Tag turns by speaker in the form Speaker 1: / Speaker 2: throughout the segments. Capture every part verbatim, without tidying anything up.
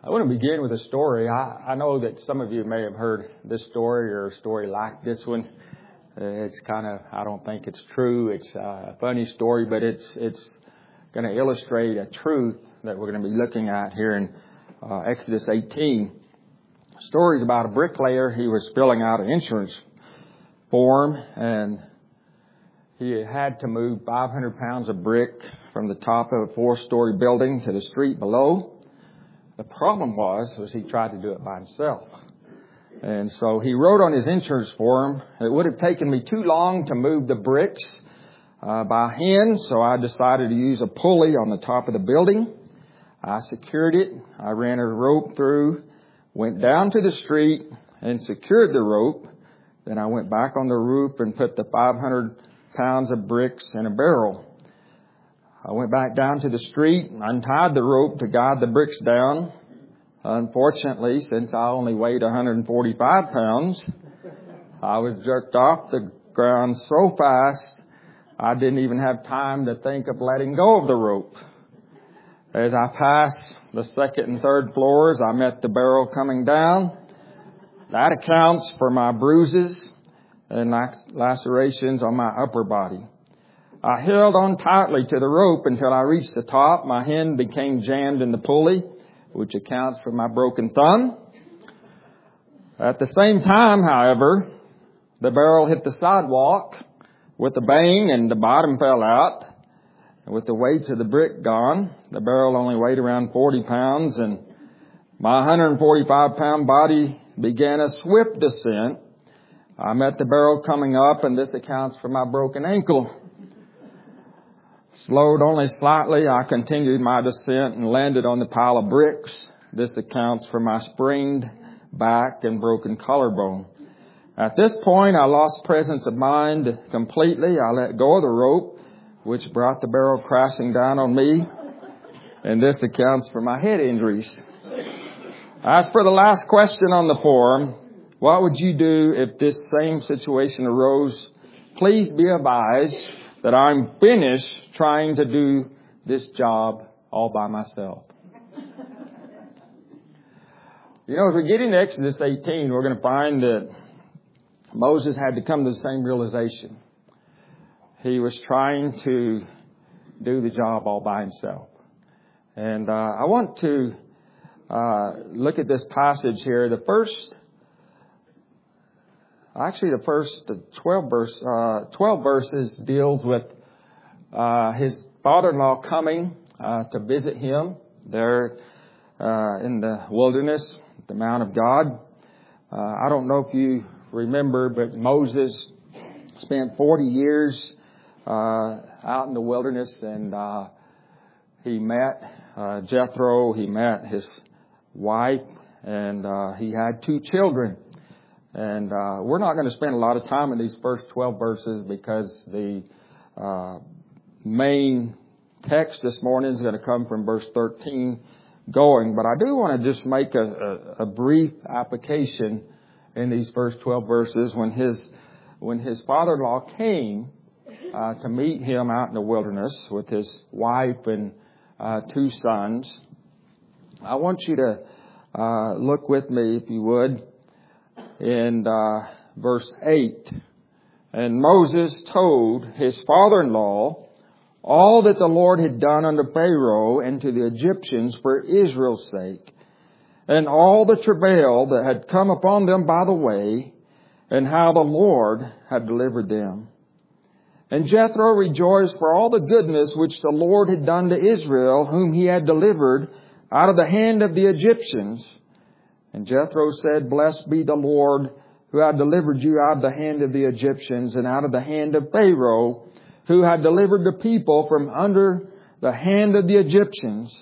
Speaker 1: I want to begin with a story. I, I know that some of you may have heard this story or a story like this one. Uh, it's kind of, I don't think it's true. It's a funny story, but it's it's going to illustrate a truth that we're going to be looking at here in uh, Exodus eighteen. The story is about a bricklayer. He was filling out an insurance form, and he had to move five hundred pounds of brick from the top of a four-story building to the street below. The problem was, was he tried to do it by himself. And so he wrote on his insurance form, it would have taken me too long to move the bricks uh, by hand, so I decided to use a pulley on the top of the building. I secured it. I ran a rope through, went down to the street and secured the rope. Then I went back on the roof and put the five hundred pounds of bricks in a barrel. I went back down to the street, untied the rope to guide the bricks down. Unfortunately, since I only weighed one hundred forty-five pounds, I was jerked off the ground so fast, I didn't even have time to think of letting go of the rope. As I passed the second and third floors, I met the barrel coming down. That accounts for my bruises and lacerations on my upper body. I held on tightly to the rope until I reached the top. My hand became jammed in the pulley, which accounts for my broken thumb. At the same time, however, the barrel hit the sidewalk with a bang and the bottom fell out. And with the weights of the brick gone, the barrel only weighed around forty pounds, and my one hundred forty-five pound body began a swift descent. I met the barrel coming up, and this accounts for my broken ankle. Slowed only slightly, I continued my descent and landed on the pile of bricks. This accounts for my sprained back and broken collarbone. At this point, I lost presence of mind completely. I let go of the rope, which brought the barrel crashing down on me. And this accounts for my head injuries. As for the last question on the form, what would you do if this same situation arose? Please be advised that I'm finished trying to do this job all by myself. You know, as we get into Exodus eighteen, we're going to find that Moses had to come to the same realization. He was trying to do the job all by himself. And uh, I want to uh, look at this passage here. The first Actually, the first twelve verse, uh, twelve verses deals with uh, his father-in-law coming uh, to visit him there uh, in the wilderness, the Mount of God. Uh, I don't know if you remember, but Moses spent forty years uh, out in the wilderness, and uh, he met uh, Jethro. He met his wife, and uh, he had two children. And uh, we're not going to spend a lot of time in these first twelve verses because the uh, main text this morning is going to come from verse thirteen going. But I do want to just make a, a, a brief application in these first twelve verses. When his when his father-in-law came uh, to meet him out in the wilderness with his wife and uh, two sons, I want you to uh, look with me, if you would, in uh, verse eight. And Moses told his father-in-law all that the Lord had done unto Pharaoh and to the Egyptians for Israel's sake, and all the travail that had come upon them by the way, and how the Lord had delivered them. And Jethro rejoiced for all the goodness which the Lord had done to Israel, whom he had delivered out of the hand of the Egyptians. And Jethro said, Blessed be the Lord, who had delivered you out of the hand of the Egyptians and out of the hand of Pharaoh, who had delivered the people from under the hand of the Egyptians.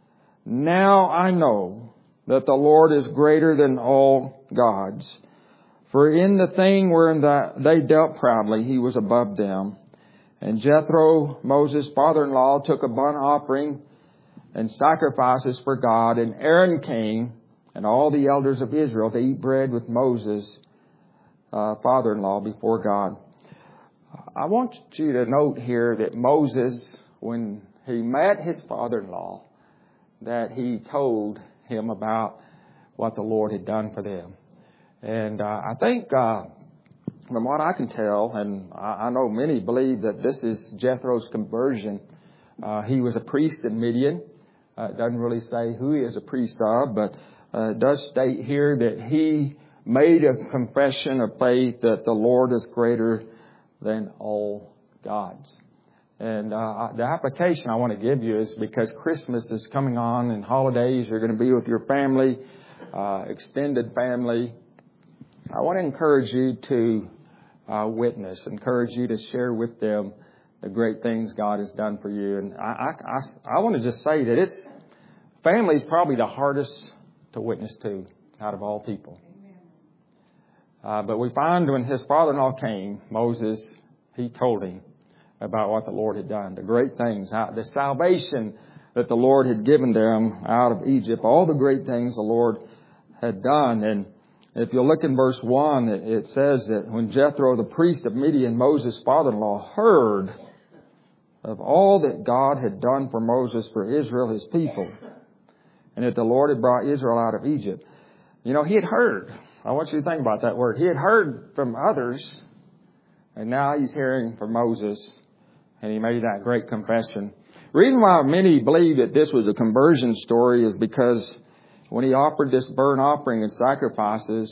Speaker 1: Now I know that the Lord is greater than all gods. For in the thing wherein that they dealt proudly, he was above them. And Jethro, Moses' father-in-law, took a burnt offering and sacrifices for God. And Aaron came, and all the elders of Israel, to eat bread with Moses' uh, father-in-law before God. I want you to note here that Moses, when he met his father-in-law, that he told him about what the Lord had done for them. And uh, I think, uh, from what I can tell, and I, I know many believe that this is Jethro's conversion. Uh, he was a priest in Midian. Uh, it doesn't really say who he is a priest of, but uh, it does state here that he made a confession of faith that the Lord is greater than all gods. And uh, the application I want to give you is because Christmas is coming on and holidays, you're going to be with your family, uh, extended family. I want to encourage you to uh, witness, encourage you to share with them the great things God has done for you. And I, I, I, I want to just say that it's family is probably the hardest to witness to out of all people. Uh, but we find when his father-in-law came, Moses, he told him about what the Lord had done, the great things, the salvation that the Lord had given them out of Egypt, all the great things the Lord had done. And if you look in verse one, it says that when Jethro, the priest of Midian, Moses' father-in-law, heard of all that God had done for Moses, for Israel, his people, and that the Lord had brought Israel out of Egypt. You know, he had heard. I want you to think about that word. He had heard from others, and now he's hearing from Moses, and he made that great confession. The reason why many believe that this was a conversion story is because when he offered this burnt offering and sacrifices,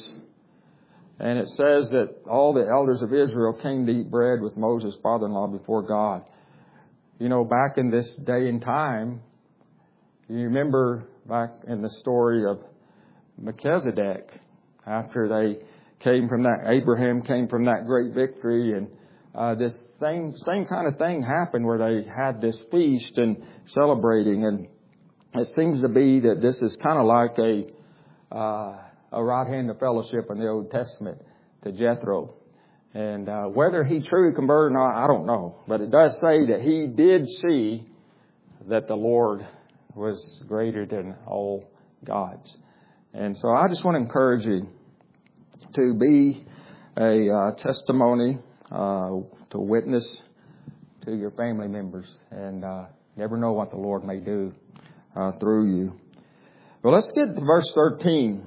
Speaker 1: and it says that all the elders of Israel came to eat bread with Moses' father-in-law before God. You know, back in this day and time, you remember back in the story of Melchizedek, after they came from that, Abraham came from that great victory, and uh, this same, same kind of thing happened where they had this feast and celebrating, and it seems to be that this is kind of like a uh, a right hand of fellowship in the Old Testament to Jethro. And uh, whether he truly converted or not, I don't know. But it does say that he did see that the Lord was greater than all gods. And so I just want to encourage you to be a uh, testimony, uh, to witness to your family members. And uh, never know what the Lord may do Uh, through you. Well, let's get to verse thirteen.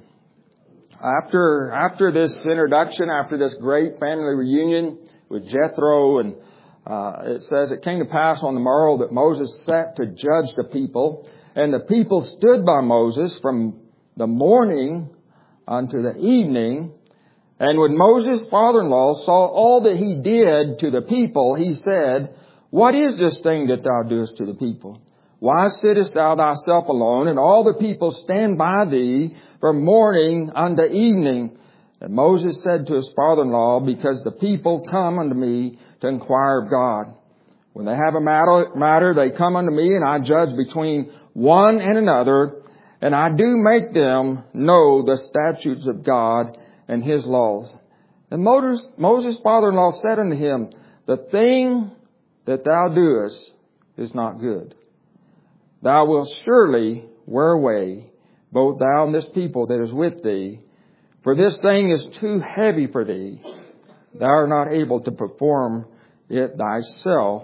Speaker 1: After after this introduction, after this great family reunion with Jethro, and uh, it says, it came to pass on the morrow that Moses sat to judge the people, and the people stood by Moses from the morning unto the evening. And when Moses' father-in-law saw all that he did to the people, he said, What is this thing that thou doest to the people? Why sittest thou thyself alone, and all the people stand by thee from morning unto evening? And Moses said to his father-in-law, Because the people come unto me to inquire of God. When they have a matter, matter, they come unto me, and I judge between one and another, and I do make them know the statutes of God and his laws. And Moses, Moses' father-in-law said unto him, The thing that thou doest is not good. Thou wilt surely wear away, both thou and this people that is with thee, for this thing is too heavy for thee. Thou art not able to perform it thyself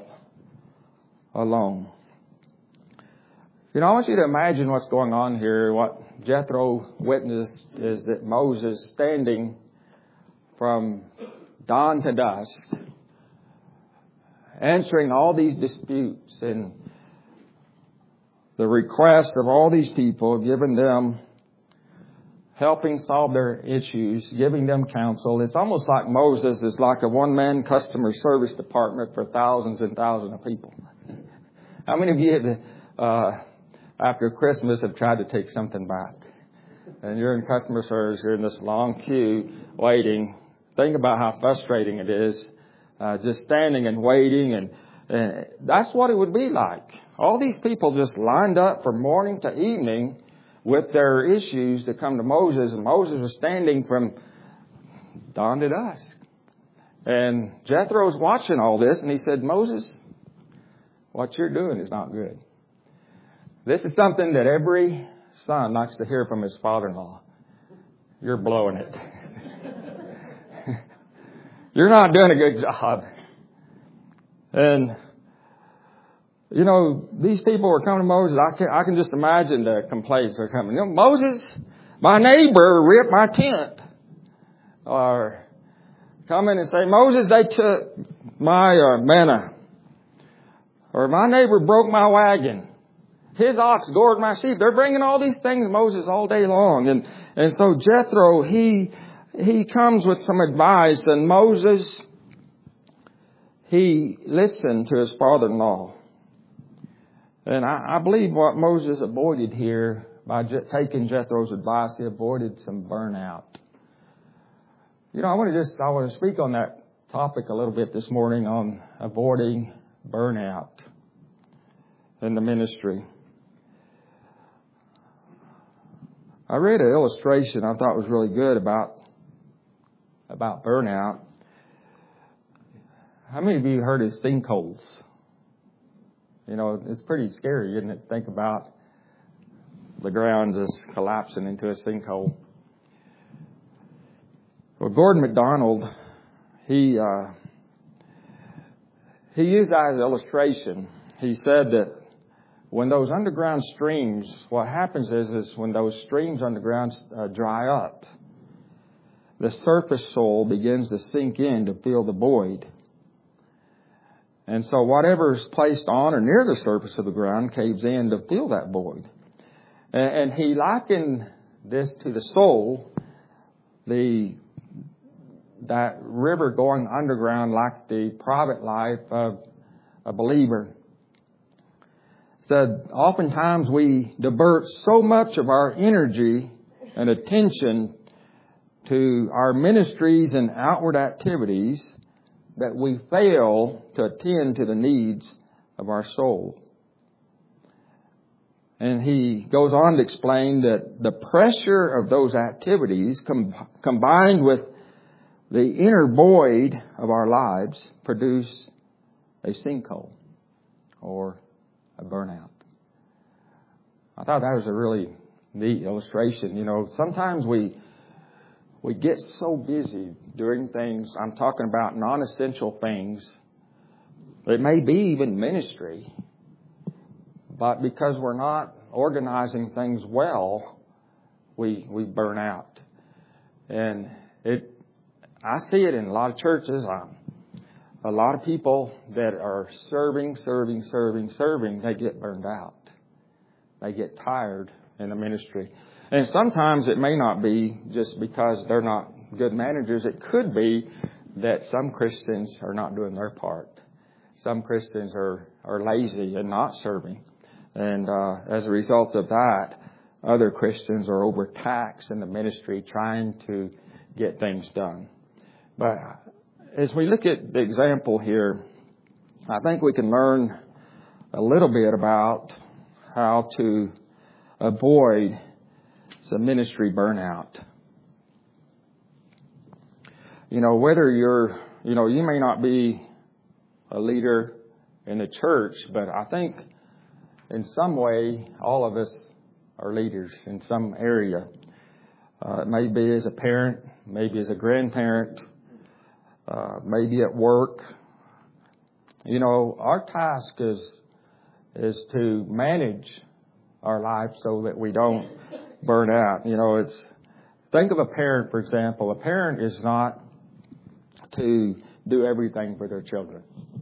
Speaker 1: alone. You know, I want you to imagine what's going on here. What Jethro witnessed is that Moses, standing from dawn to dusk, answering all these disputes and the requests of all these people, giving them, helping solve their issues, giving them counsel. It's almost like Moses is like a one-man customer service department for thousands and thousands of people. How many of you, uh, after Christmas, have tried to take something back? And you're in customer service, you're in this long queue waiting. Think about how frustrating it is, uh, just standing and waiting, and And that's what it would be like. All these people just lined up from morning to evening with their issues to come to Moses. And Moses was standing from dawn to dusk. And Jethro was watching all this, and he said, Moses, what you're doing is not good. This is something that every son likes to hear from his father-in-law. You're blowing it. You're not doing a good job. And you know, these people were coming to Moses. I can, I can just imagine the complaints are coming. You know, Moses, my neighbor ripped my tent. Or come in and say, Moses, they took my uh, manna. Or my neighbor broke my wagon. His ox gored my sheep. They're bringing all these things to Moses all day long. And, and so Jethro, he, he comes with some advice. And Moses, he listened to his father-in-law. And I, I believe what Moses avoided here by Je- taking Jethro's advice, he avoided some burnout. You know, I want to just, I want to speak on that topic a little bit this morning on avoiding burnout in the ministry. I read an illustration I thought was really good about, about burnout. How many of you heard of sinkholes? You know, it's pretty scary, isn't it? Think about the ground just collapsing into a sinkhole. Well, Gordon MacDonald, he uh, he used that as an illustration. He said that when those underground streams, what happens is, is when those streams underground uh, dry up, the surface soil begins to sink in to fill the void. And so whatever is placed on or near the surface of the ground caves in to fill that void. And, and he likened this to the soul, the that river going underground like the private life of a believer. Said, oftentimes we divert so much of our energy and attention to our ministries and outward activities that we fail to attend to the needs of our soul. And he goes on to explain that the pressure of those activities com- combined with the inner void of our lives produce a sinkhole or a burnout. I thought that was a really neat illustration. You know, sometimes we we get so busy doing things. I'm talking about non-essential things. It may be even ministry. But because we're not organizing things well, we we burn out. And it I see it in a lot of churches. Um, a lot of people that are serving, serving, serving, serving, they get burned out. They get tired in the ministry. And sometimes it may not be just because they're not good managers. It could be that some Christians are not doing their part. Some Christians are, are lazy and not serving. And uh, as a result of that, other Christians are overtaxed in the ministry trying to get things done. But as we look at the example here, I think we can learn a little bit about how to avoid some ministry burnout. You know, whether you're, you know, you may not be a leader in the church, but I think in some way, all of us are leaders in some area. Uh, maybe as a parent, maybe as a grandparent, uh, maybe at work. You know, our task is is to manage our life so that we don't burn out. You know, it's think of a parent, for example. A parent is not to do everything for their children.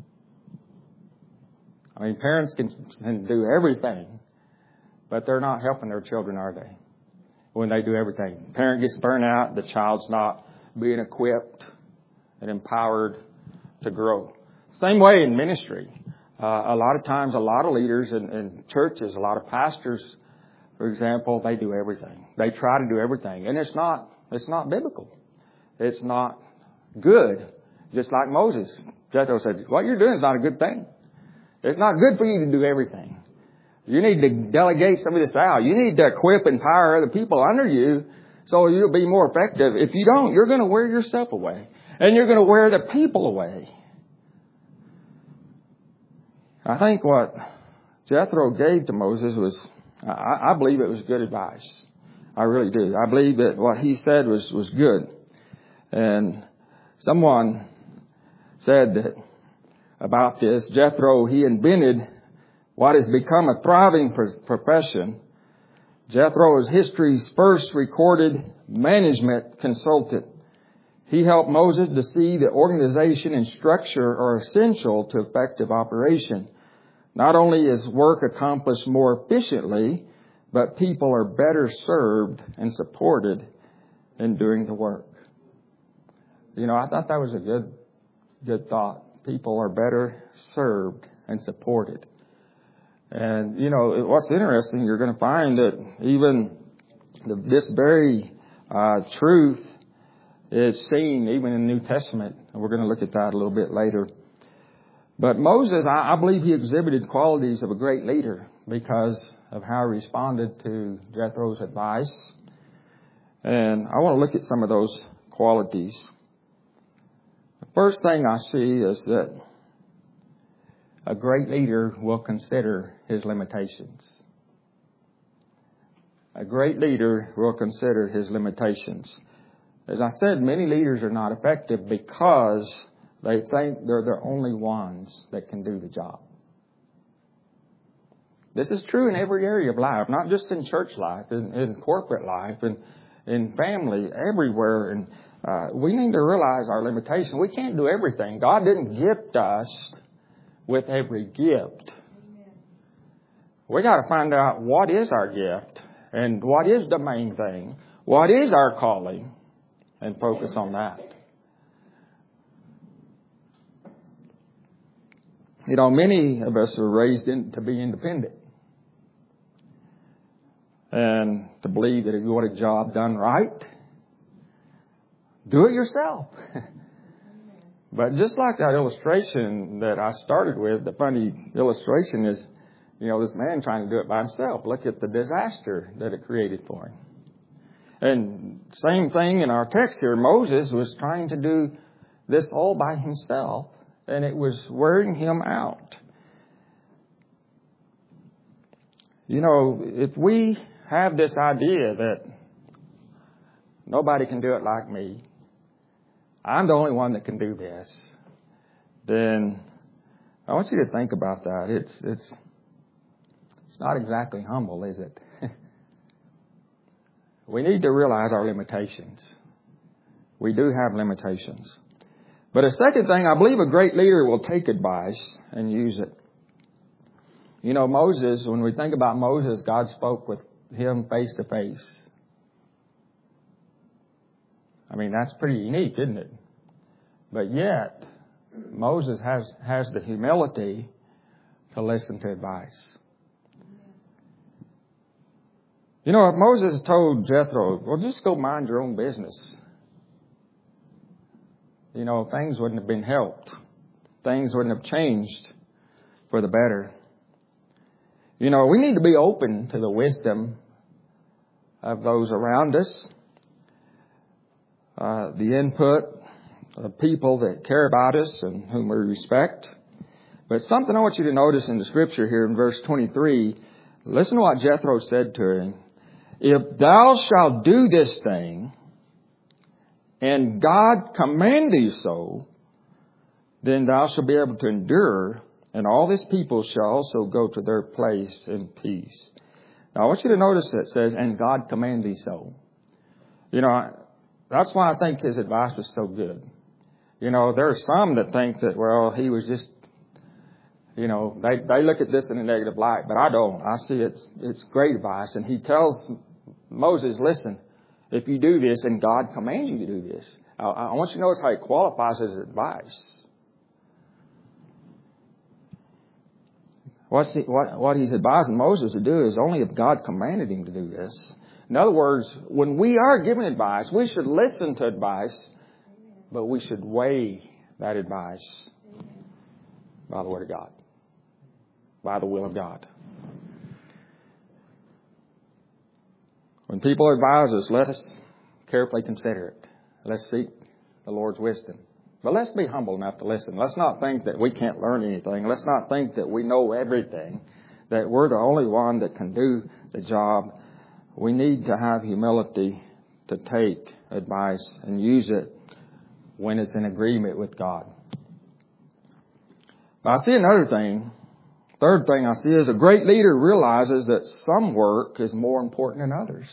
Speaker 1: I mean, parents can, can do everything, but they're not helping their children, are they? When they do everything. Parent gets burnt out, the child's not being equipped and empowered to grow. Same way in ministry. Uh, a lot of times, a lot of leaders in, in churches, a lot of pastors, for example, they do everything. They try to do everything. And it's not, it's not biblical. It's not good. Just like Moses. Jethro said, what you're doing is not a good thing. It's not good for you to do everything. You need to delegate some of this out. You need to equip and empower other people under you so you'll be more effective. If you don't, you're going to wear yourself away. And you're going to wear the people away. I think what Jethro gave to Moses was, I, I believe it was good advice. I really do. I believe that what he said was, was good. And someone said that about this, Jethro, he invented what has become a thriving profession, Jethro is history's first recorded management consultant. He helped Moses to see that organization and structure are essential to effective operation. Not only is work accomplished more efficiently, but people are better served and supported in doing the work. You know, I thought that was a good, good thought. People are better served and supported. And, you know, what's interesting, you're going to find that even the, this very uh, truth is seen even in the New Testament. And we're going to look at that a little bit later. But Moses, I, I believe he exhibited qualities of a great leader because of how he responded to Jethro's advice. And I want to look at some of those qualities. The first thing I see is that a great leader will consider his limitations. A great leader will consider his limitations. As I said, many leaders are not effective because they think they're the only ones that can do the job. This is true in every area of life, not just in church life, in, in corporate life, and in family, everywhere. And uh, we need to realize our limitation. We can't do everything. God didn't gift us with every gift. We got to find out what is our gift and what is the main thing, what is our calling, and focus on that. You know, many of us are raised in, to be independent and to believe that if you want a job done right, do it yourself. But just like that illustration that I started with, the funny illustration is, you know, this man trying to do it by himself. Look at the disaster that it created for him. And same thing in our text here. Moses was trying to do this all by himself, and it was wearing him out. You know, if we have this idea that nobody can do it like me, I'm the only one that can do this, then I want you to think about that. It's it's it's not exactly humble, is it? We need to realize our limitations. We do have limitations. But a second thing, I believe a great leader will take advice and use it. You know, Moses, when we think about Moses, God spoke with him face to face. I mean, that's pretty unique, isn't it? But yet, Moses has, has the humility to listen to advice. You know, if Moses told Jethro, well, just go mind your own business, you know, things wouldn't have been helped. Things wouldn't have changed for the better. You know, we need to be open to the wisdom of those around us, uh, the input of people that care about us and whom we respect. But something I want you to notice in the scripture here in verse twenty-three, listen to what Jethro said to him. If thou shalt do this thing, and God command thee so, then thou shalt be able to endure, and all this people shall also go to their place in peace. Now I want you to notice that it says, and God command thee so. You know, that's why I think his advice was so good. You know, there are some that think that, well, he was just, you know, they, they look at this in a negative light, but I don't. I see it's, it's great advice. And he tells Moses, listen, if you do this, and God commands you to do this. I, I want you to notice how he qualifies his advice. What's he, what, what he's advising Moses to do is only if God commanded him to do this. In other words, when we are given advice, we should listen to advice, but we should weigh that advice by the Word of God, by the will of God. When people advise us, let us carefully consider it. Let's seek the Lord's wisdom. But let's be humble enough to listen. Let's not think that we can't learn anything. Let's not think that we know everything, that we're the only one that can do the job. We need to have humility to take advice and use it when it's in agreement with God. But I see another thing Third thing I see is a great leader realizes that some work is more important than others.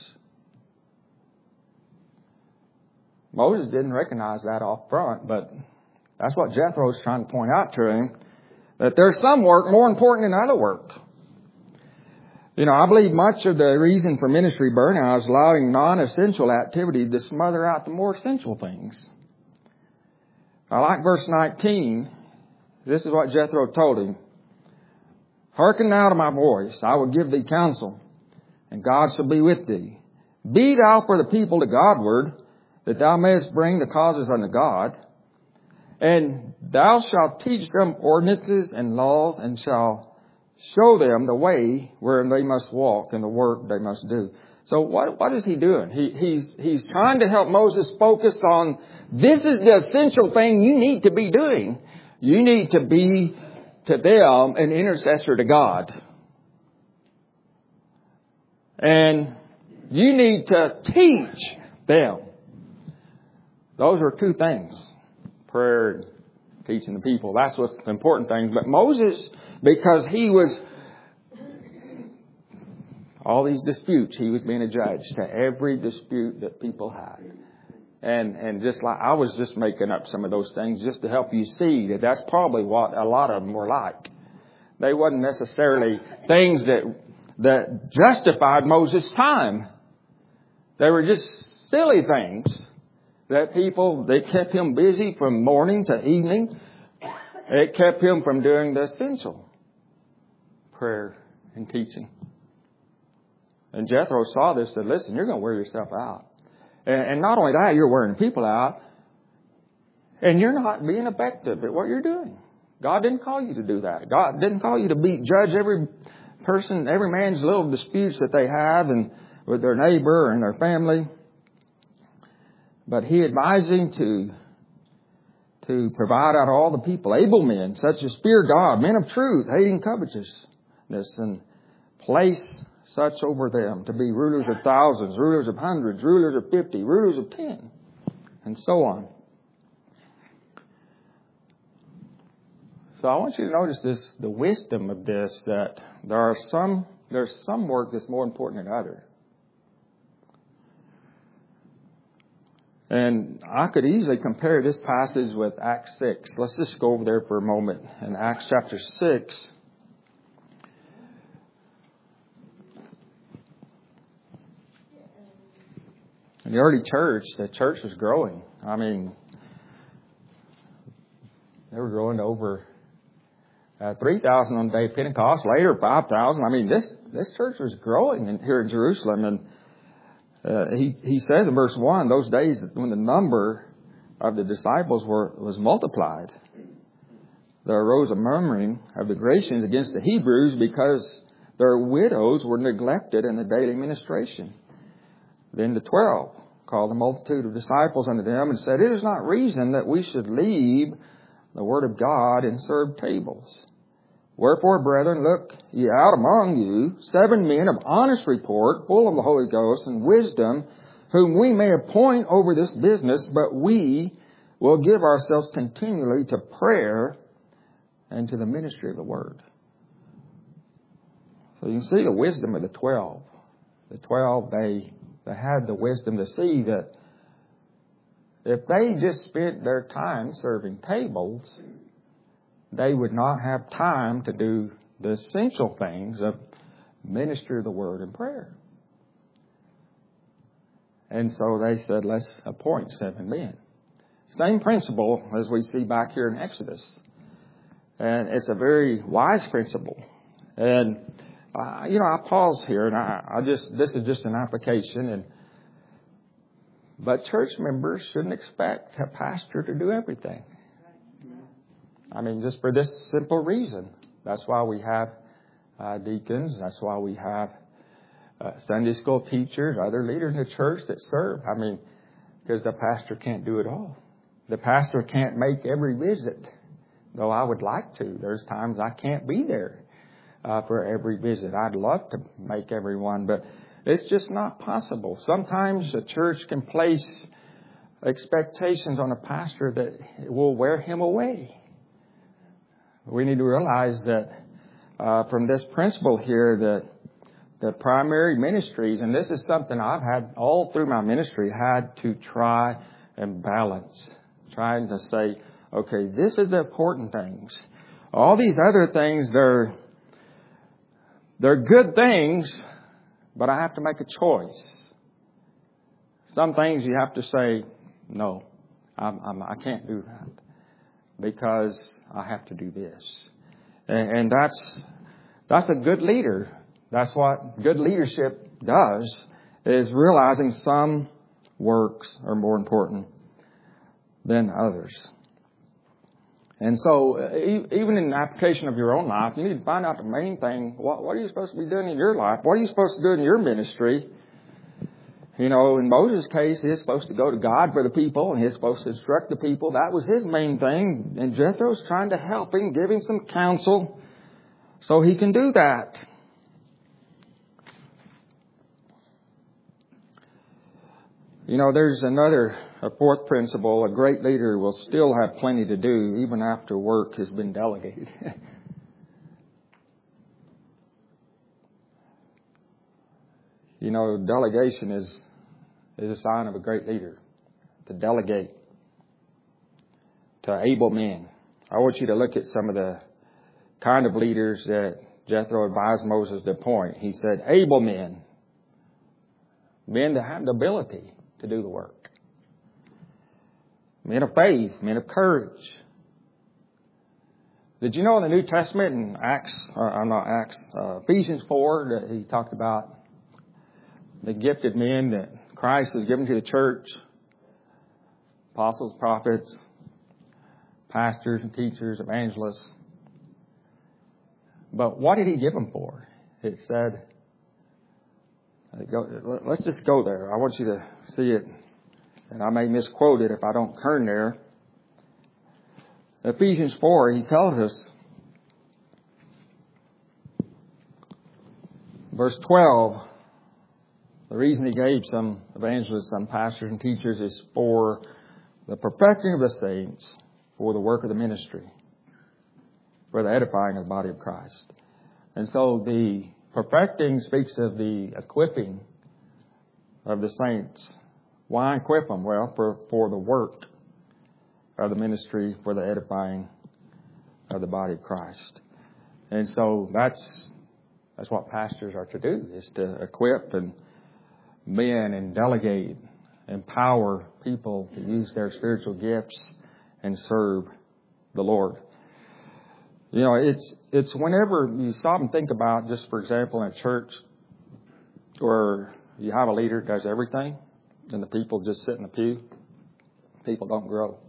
Speaker 1: Moses didn't recognize that off front, but that's what Jethro's trying to point out to him, that there's some work more important than other work. You know, I believe much of the reason for ministry burnout is allowing non-essential activity to smother out the more essential things. I like verse nineteen. This is what Jethro told him. Hearken now to my voice. I will give thee counsel, and God shall be with thee. Be thou for the people to Godward, that thou mayest bring the causes unto God. And thou shalt teach them ordinances and laws, and shall show them the way wherein they must walk and the work they must do. So what, what is he doing? He, he's, he's trying to help Moses focus on, this is the essential thing you need to be doing. You need to be to them an intercessor to God. And you need to teach them. Those are two things. Prayer and teaching the people. That's what's the important thing. But Moses, because he was, all these disputes, he was being a judge to every dispute that people had. And and just like, I was just making up some of those things just to help you see that that's probably what a lot of them were like. They wasn't necessarily things that that justified Moses' time. They were just silly things that people, they kept him busy from morning to evening. It kept him from doing the essential prayer and teaching. And Jethro saw this and said, listen, you're going to wear yourself out. And not only that, you're wearing people out, and you're not being effective at what you're doing. God didn't call you to do that. God didn't call you to be judge every person, every man's little disputes that they have and with their neighbor and their family. But he advised him to, to provide out all the people, able men, such as fear God, men of truth, hating covetousness, and place such over them to be rulers of thousands, rulers of hundreds, rulers of fifty, rulers of ten, and so on. So I want you to notice this, the wisdom of this, that there are some, there's some work that's more important than others. And I could easily compare this passage with Acts six. Let's just go over there for a moment. In Acts chapter six, in the early church, the church was growing. I mean, they were growing to over uh, three thousand on the day of Pentecost, later five thousand. I mean, this, this church was growing in, here in Jerusalem. And uh, he, he says in verse one, those days when the number of the disciples were was multiplied, there arose a murmuring of the Grecians against the Hebrews because their widows were neglected in the daily ministration. Then the twelve called the multitude of disciples unto them and said, it is not reason that we should leave the word of God and serve tables. Wherefore, brethren, look ye out among you seven men of honest report, full of the Holy Ghost and wisdom, whom we may appoint over this business, but we will give ourselves continually to prayer and to the ministry of the word. So you can see the wisdom of the twelve. The twelve, they... They had the wisdom to see that if they just spent their time serving tables, they would not have time to do the essential things of minister the word and prayer. And so they said, let's appoint seven men. Same principle as we see back here in Exodus. And it's a very wise principle. And Uh, you know, I pause here, and I, I just, this is just an application. And but church members shouldn't expect a pastor to do everything. I mean, just for this simple reason. That's why we have uh, deacons. That's why we have uh, Sunday school teachers, other leaders in the church that serve. I mean, because the pastor can't do it all. The pastor can't make every visit, though I would like to. There's times I can't be there Uh, for every visit. I'd love to make every one, but it's just not possible. Sometimes the church can place expectations on a pastor that will wear him away. We need to realize that uh, from this principle here that the primary ministries, and this is something I've had all through my ministry, had to try and balance, trying to say, okay, this is the important things. All these other things, they're, they're good things, but I have to make a choice. Some things you have to say, no, I'm, I'm, I can't do that because I have to do this. And, and that's, that's a good leader. That's what good leadership does, is realizing some works are more important than others. And so even in the application of your own life, you need to find out the main thing. What, what are you supposed to be doing in your life? What are you supposed to do in your ministry? You know, in Moses' case, he's supposed to go to God for the people, and he's supposed to instruct the people. That was his main thing. And Jethro's trying to help him, give him some counsel so he can do that. You know, there's another, a fourth principle. A great leader will still have plenty to do even after work has been delegated. You know, delegation is, is a sign of a great leader. To delegate to able men. I want you to look at some of the kind of leaders that Jethro advised Moses to appoint. He said, able men. Men that have the ability to do the work. Men of faith, men of courage. Did you know in the New Testament, in Acts, or not Acts, uh, Ephesians four, that he talked about the gifted men that Christ has given to the church? Apostles, prophets, pastors and teachers, evangelists. But what did he give them for? It said, let's just go there. I want you to see it. And I may misquote it if I don't turn there. Ephesians four, he tells us, verse twelve, the reason he gave some evangelists, some pastors and teachers is for the perfecting of the saints, for the work of the ministry, for the edifying of the body of Christ. And so the perfecting speaks of the equipping of the saints. Why equip them? Well, for, for the work of the ministry, for the edifying of the body of Christ. And so that's that's what pastors are to do, is to equip and men and delegate, empower people to use their spiritual gifts and serve the Lord. You know, it's it's whenever you stop and think about, just for example, in a church where you have a leader that does everything and the people just sit in the pew, people don't grow.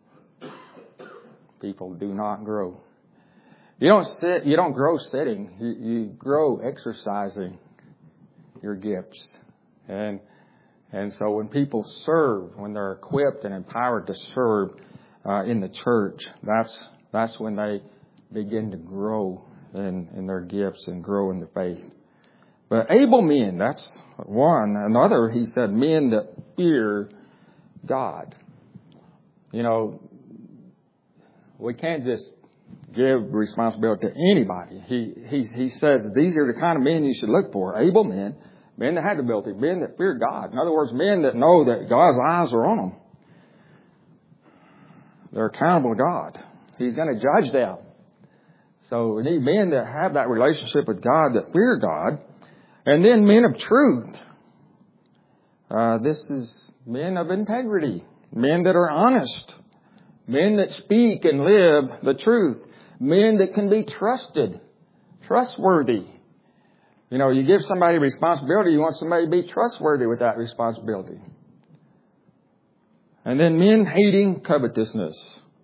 Speaker 1: People do not grow. You don't sit, you don't grow sitting. You, you grow exercising your gifts. And and so when people serve, when they're equipped and empowered to serve uh, in the church, that's that's when they begin to grow in, in their gifts and grow in the faith. But able men, that's one. Another, he said, men that fear God. You know, we can't just give responsibility to anybody. He, he, he says these are the kind of men you should look for. Able men, men that have the ability, men that fear God. In other words, men that know that God's eyes are on them. They're accountable to God. He's going to judge them. So we need men that have that relationship with God, that fear God. And then men of truth. Uh, this is men of integrity. Men that are honest. Men that speak and live the truth. Men that can be trusted. Trustworthy. You know, you give somebody responsibility, you want somebody to be trustworthy with that responsibility. And then men hating covetousness.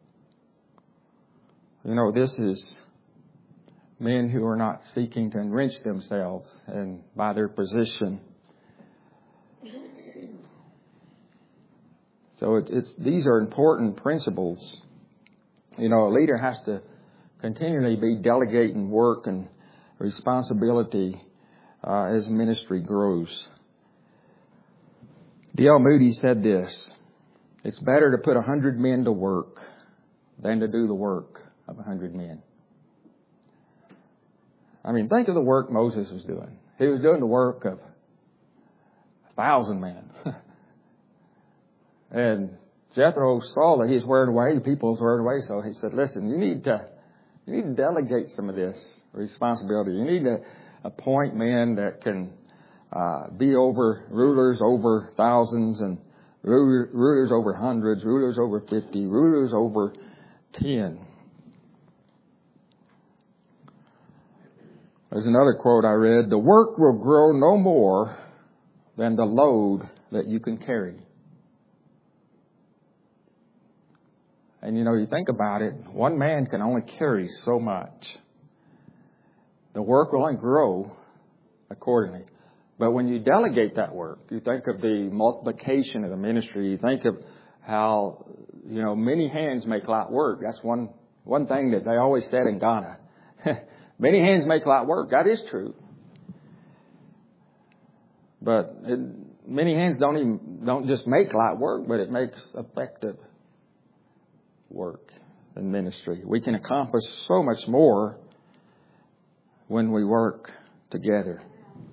Speaker 1: You know, this is men who are not seeking to enrich themselves and by their position. So it, it's these are important principles. You know, a leader has to continually be delegating work and responsibility uh, as ministry grows. D L Moody said this: it's better to put a hundred men to work than to do the work of a hundred men. I mean, think of the work Moses was doing. He was doing the work of a thousand men. And Jethro saw that he was wearing away, the people was wearing away, so he said, listen, you need to, you need to delegate some of this responsibility. You need to appoint men that can uh, be over, rulers over thousands and ruler, rulers over hundreds, rulers over fifty, rulers over ten. There's another quote I read, the work will grow no more than the load that you can carry. And, you know, you think about it, one man can only carry so much. The work will only grow accordingly. But when you delegate that work, you think of the multiplication of the ministry. You think of how, you know, many hands make light work. That's one, one thing that they always said in Ghana. Many hands make light work. That is true. But it, many hands don't even, don't just make light work, but it makes effective work in ministry. We can accomplish so much more when we work together.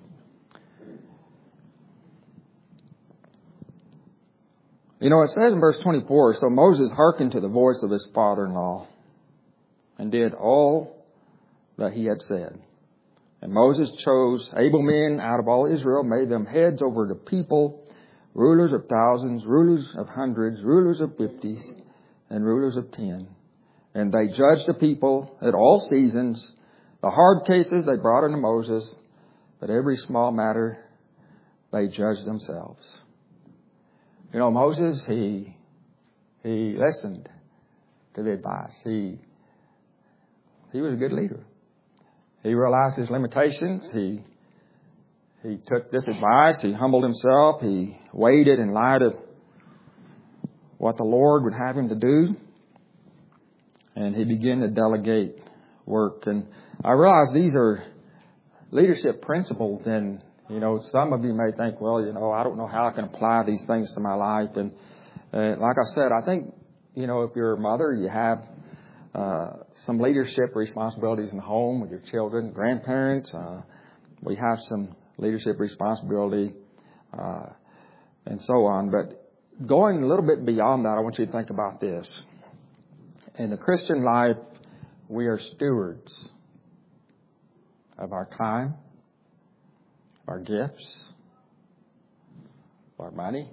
Speaker 1: You know, it says in verse twenty-four, so Moses hearkened to the voice of his father-in-law and did all that he had said. And Moses chose able men out of all Israel, made them heads over the people, rulers of thousands, rulers of hundreds, rulers of fifties, and rulers of ten. And they judged the people at all seasons. The hard cases they brought unto Moses, but every small matter they judged themselves. You know, Moses, he he listened to the advice. He he was a good leader. He realized his limitations. He he took this advice. He humbled himself. He weighed it in light of what the Lord would have him to do. And he began to delegate work. And I realize these are leadership principles. And, you know, some of you may think, well, you know, I don't know how I can apply these things to my life. And uh, like I said, I think, you know, if you're a mother, you have uh, some leadership responsibilities in the home with your children, grandparents. Uh, we have some leadership responsibility uh, and so on. But going a little bit beyond that, I want you to think about this. In the Christian life, we are stewards of our time, our gifts, our money.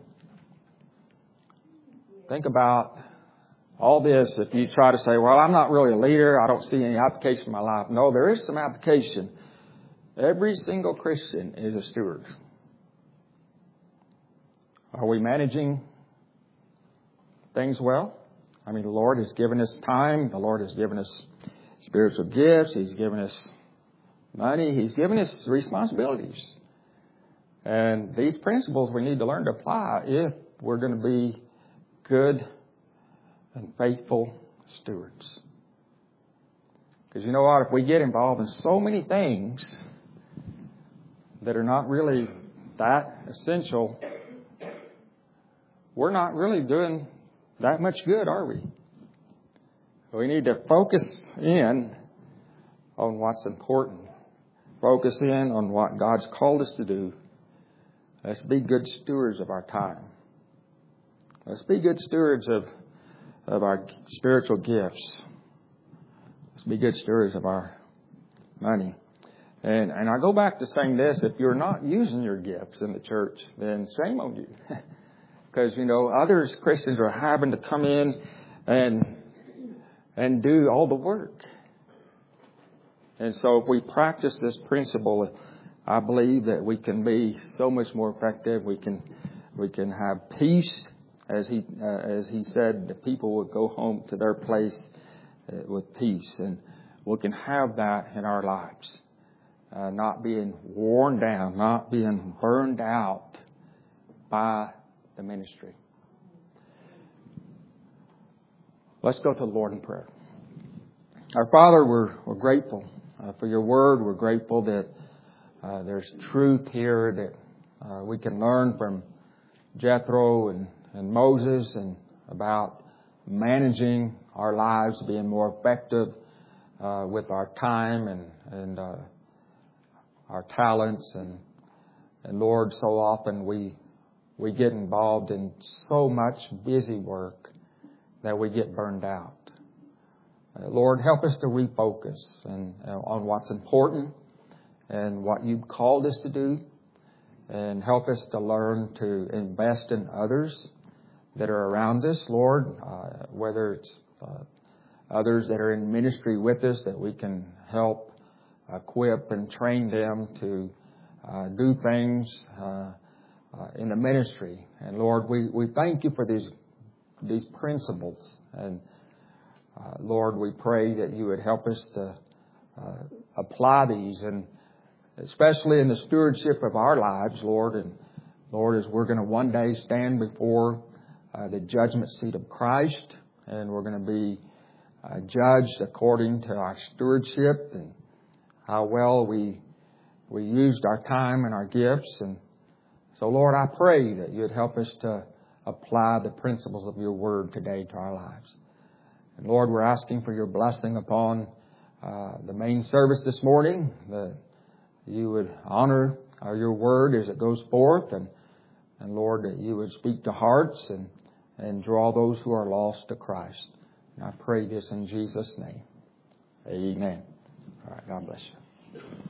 Speaker 1: Think about all this. If you try to say, well, I'm not really a leader, I don't see any application in my life. No, there is some application. Every single Christian is a steward. Are we managing things well? I mean, the Lord has given us time. The Lord has given us spiritual gifts. He's given us money. He's given us responsibilities. And these principles we need to learn to apply if we're going to be good and faithful stewards. Because you know what? If we get involved in so many things that are not really that essential, we're not really doing that much good, are we? We need to focus in on what's important. Focus in on what God's called us to do. Let's be good stewards of our time. Let's be good stewards of, of our spiritual gifts. Let's be good stewards of our money. And, and I go back to saying this, if you're not using your gifts in the church, then shame on you. Because, you know, others, Christians, are having to come in and and do all the work. And so if we practice this principle, I believe that we can be so much more effective. We can we can have peace, as he uh, as he said, the people will go home to their place uh, with peace, and we can have that in our lives, uh, not being worn down, not being burned out by the ministry. Let's go to the Lord in prayer. Our Father, we're, we're grateful uh, for your word. We're grateful that uh, there's truth here that uh, we can learn from Jethro and, and Moses, and about managing our lives, being more effective uh, with our time and, and uh, our talents. And, and Lord, so often we, we get involved in so much busy work that we get burned out. Uh, Lord, help us to refocus and, uh, on what's important and what You've called us to do. And help us to learn to invest in others that are around us, Lord, uh, whether it's uh, others that are in ministry with us, that we can help equip and train them to uh, do things uh, uh, in the ministry. And Lord, we, we thank You for these these principles. And uh, Lord, we pray that You would help us to uh, apply these, and especially in the stewardship of our lives, Lord. And Lord, as we're going to one day stand before uh, the judgment seat of Christ, and we're going to be uh, judged according to our stewardship and how well we we used our time and our gifts. And so, Lord, I pray that You'd help us to apply the principles of Your Word today to our lives. And Lord, we're asking for Your blessing upon uh, the main service this morning, that You would honor uh, Your Word as it goes forth, and and Lord, that You would speak to hearts and, and draw those who are lost to Christ. And I pray this in Jesus' name. Amen. All right, God bless you.